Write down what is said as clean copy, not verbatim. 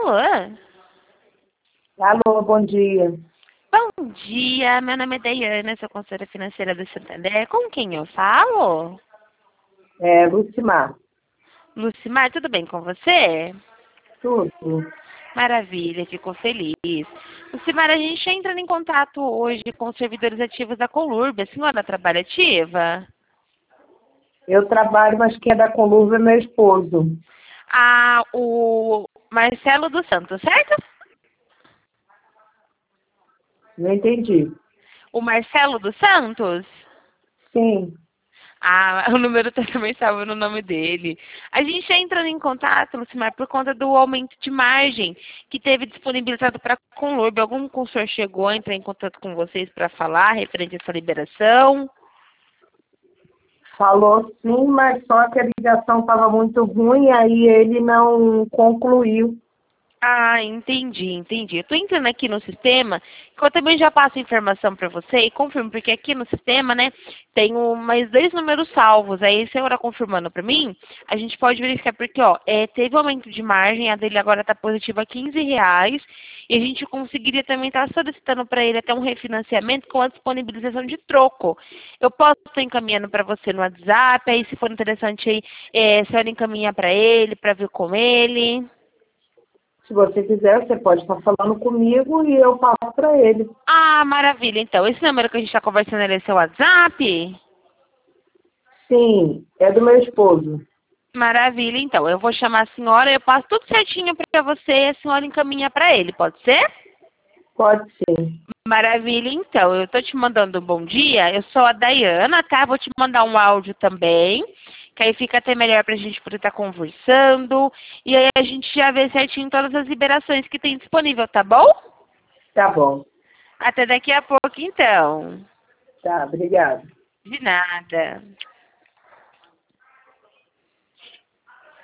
Alô? Alô, bom dia. Bom dia, meu nome é Daiane, sou consultora financeira do Santander. Com quem eu falo? É, Lucimar. Lucimar, tudo bem com você? Tudo. Maravilha, fico feliz. Lucimar, a gente entra em contato hoje com os servidores ativos da Conurb. A senhora trabalha ativa? Eu trabalho, mas quem é da Conurb é meu esposo. Ah, o Marcelo dos Santos, certo? Não entendi. O Marcelo dos Santos? Sim. Ah, o número também estava no nome dele. A gente entra em contato, Lucimar, por conta do aumento de margem que teve disponibilizado para a Conurb. Algum consultor chegou a entrar em contato com vocês para falar referente a essa liberação? Falou sim, mas só que a ligação estava muito ruim, aí ele não concluiu. Ah, entendi. Eu estou entrando aqui no sistema, que eu também já passo a informação para você e confirmo, porque aqui no sistema, né, tem mais 2 números salvos. Aí, se a senhora confirmando para mim, a gente pode verificar, porque, ó, teve aumento de margem, a dele agora está positiva R$ 15, e a gente conseguiria também estar solicitando para ele até um refinanciamento com a disponibilização de troco. Eu posso estar encaminhando para você no WhatsApp, aí se for interessante aí, a senhora encaminha para ele, para ver com ele. Se você quiser, você pode estar falando comigo e eu passo para ele. Ah, maravilha. Então, esse número que a gente está conversando, ele é seu WhatsApp? Sim, é do meu esposo. Maravilha. Então, eu vou chamar a senhora, eu passo tudo certinho para você e a senhora encaminha para ele, pode ser? Pode ser. Maravilha. Então, eu estou te mandando um bom dia. Eu sou a Daiana, tá? Vou te mandar um áudio também, que aí fica até melhor para a gente poder estar conversando. E aí a gente já vê certinho todas as liberações que tem disponível, tá bom? Tá bom. Até daqui a pouco, então. Tá, obrigada. De nada.